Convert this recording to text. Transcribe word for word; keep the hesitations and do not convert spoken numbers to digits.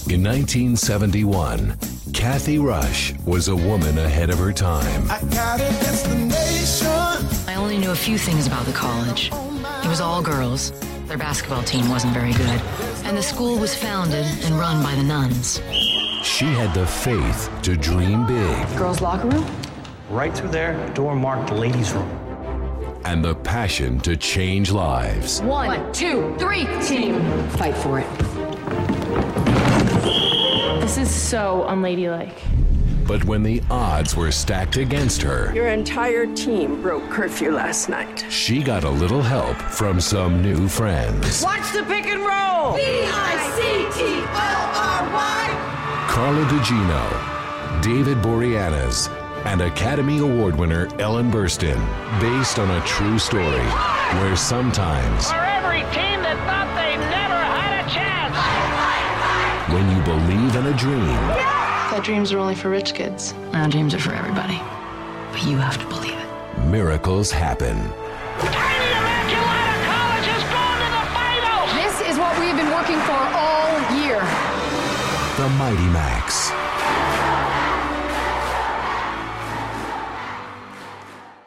In nineteen seventy-one, Kathy Rush was a woman ahead of her time. I got a destination. I only knew a few things about the college. It was all girls. Their basketball team wasn't very good. And the school was founded and run by the nuns. She had the faith to dream big. Girls' locker room? Right through there, door marked ladies' room. And the passion to change lives. One, two, three, team. Fight for it. This is so unladylike. But when the odds were stacked against her, your entire team broke curfew last night. She got a little help from some new friends. Watch the pick and roll! B I C T O R Y Carla Gugino, David Boreanaz, and Academy Award winner Ellen Burstyn, based on a true story where sometimes, for every team that thought they never had a chance, when you believe in a dream, yeah! Thought dreams are only for rich kids. Now dreams are for everybody. But you have to believe it. Miracles happen. Tiny Immaculata College has gone to the finals! This is what we have been working for all year. The Mighty Max.